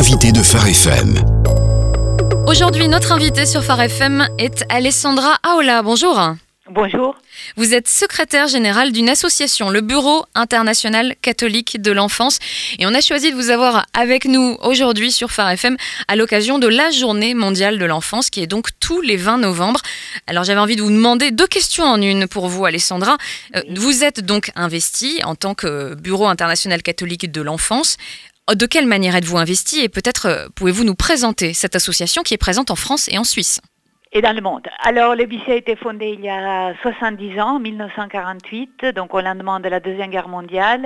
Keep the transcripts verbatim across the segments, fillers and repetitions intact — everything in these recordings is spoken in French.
l'invité de Phare F M. Aujourd'hui, notre invitée sur Phare F M est Alessandra Aola. Bonjour. Bonjour. Vous êtes secrétaire générale d'une association, le Bureau international catholique de l'enfance. Et on a choisi de vous avoir avec nous aujourd'hui sur Phare F M à l'occasion de la Journée mondiale de l'enfance qui est donc tous les vingt novembre. Alors j'avais envie de vous demander deux questions en une pour vous, Alessandra. Euh, vous êtes donc investie en tant que Bureau international catholique de l'enfance. De quelle manière êtes-vous investie et peut-être euh, pouvez-vous nous présenter cette association qui est présente en France et en Suisse ? Et dans le monde. Alors, le B C a été fondé il y a soixante-dix ans, mille neuf cent quarante-huit, donc au lendemain de la Deuxième Guerre mondiale.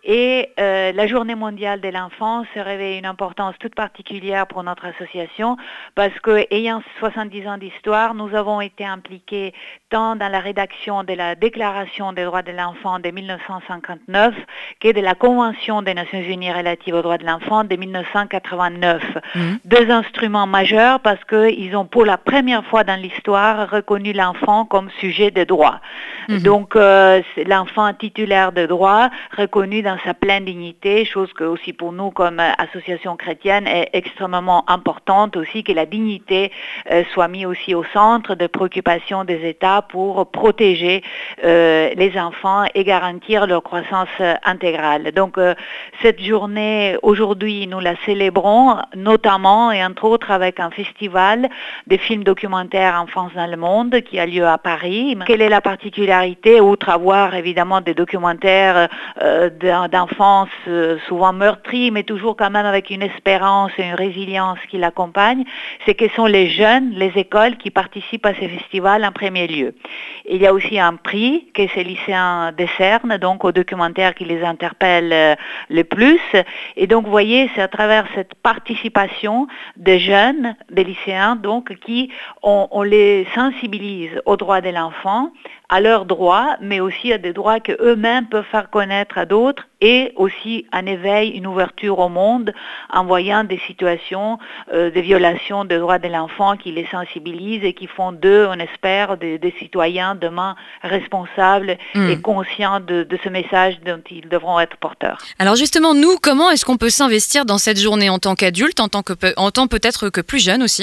Et euh, la Journée mondiale de l'enfance revêt une importance toute particulière pour notre association parce que, ayant soixante-dix ans d'histoire, nous avons été impliqués tant dans la rédaction de la Déclaration des droits de l'enfant de mille neuf cent cinquante-neuf que de la Convention des Nations Unies relative aux droits de l'enfant de mille neuf cent quatre-vingt-neuf. Mmh. Deux instruments majeurs parce qu'ils ont pour la première fois dans l'histoire reconnu l'enfant comme sujet de droit. Mmh. Donc euh, l'enfant titulaire de droit reconnu dans sa pleine dignité, chose que aussi pour nous comme association chrétienne est extrêmement importante aussi, que la dignité euh, soit mise aussi au centre de préoccupation des États pour protéger euh, les enfants et garantir leur croissance intégrale. Donc euh, cette journée aujourd'hui nous la célébrons notamment et entre autres avec un festival des films documentaires Enfance dans le monde qui a lieu à Paris. Quelle est la particularité, outre avoir évidemment des documentaires euh, d'enfance euh, souvent meurtris, mais toujours quand même avec une espérance et une résilience qui l'accompagnent, c'est que ce sont les jeunes, les écoles qui participent à ces festivals en premier lieu. Il y a aussi un prix que ces lycéens décernent, donc aux documentaires qui les interpellent euh, le plus. Et donc, vous voyez, c'est à travers cette participation des jeunes, des lycéens, donc, qui On, on les sensibilise aux droits de l'enfant, à leurs droits, mais aussi à des droits qu'eux-mêmes peuvent faire connaître à d'autres et aussi un éveil, une ouverture au monde en voyant des situations euh, de violation des droits de l'enfant qui les sensibilisent et qui font d'eux, on espère, des, des citoyens demain responsables mmh. et conscients de, de ce message dont ils devront être porteurs. Alors justement, nous, comment est-ce qu'on peut s'investir dans cette journée en tant qu'adulte, en tant que, en tant peut-être que plus jeune aussi ?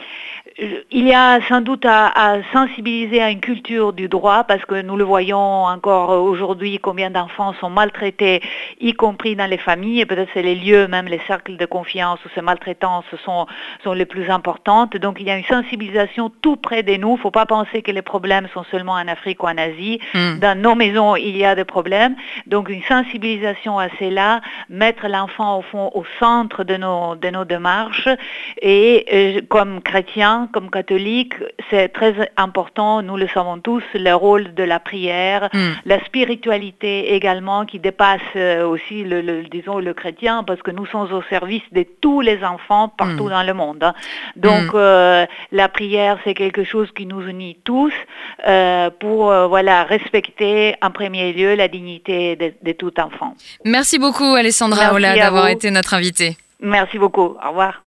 Il y a sans doute à, à sensibiliser à une culture du droit parce que nous le voyons encore aujourd'hui combien d'enfants sont maltraités, y compris dans les familles, et peut-être c'est les lieux, même les cercles de confiance où ces maltraitances sont, sont les plus importantes. Donc il y a une sensibilisation tout près de nous. Il ne faut pas penser que les problèmes sont seulement en Afrique ou en Asie. Mm. Dans nos maisons, il y a des problèmes. Donc une sensibilisation à cela, mettre l'enfant au fond au centre de nos, de nos démarches et euh, comme chrétiens, comme catholique, c'est très important, nous le savons tous, le rôle de la prière, mm. la spiritualité également qui dépasse aussi le, le, disons, le chrétien parce que nous sommes au service de tous les enfants partout mm. dans le monde. Hein. Donc mm. euh, la prière, c'est quelque chose qui nous unit tous euh, pour euh, voilà, respecter en premier lieu la dignité de, de tout enfant. Merci beaucoup Alessandra Aola d'avoir été notre invitée. Merci beaucoup. Au revoir.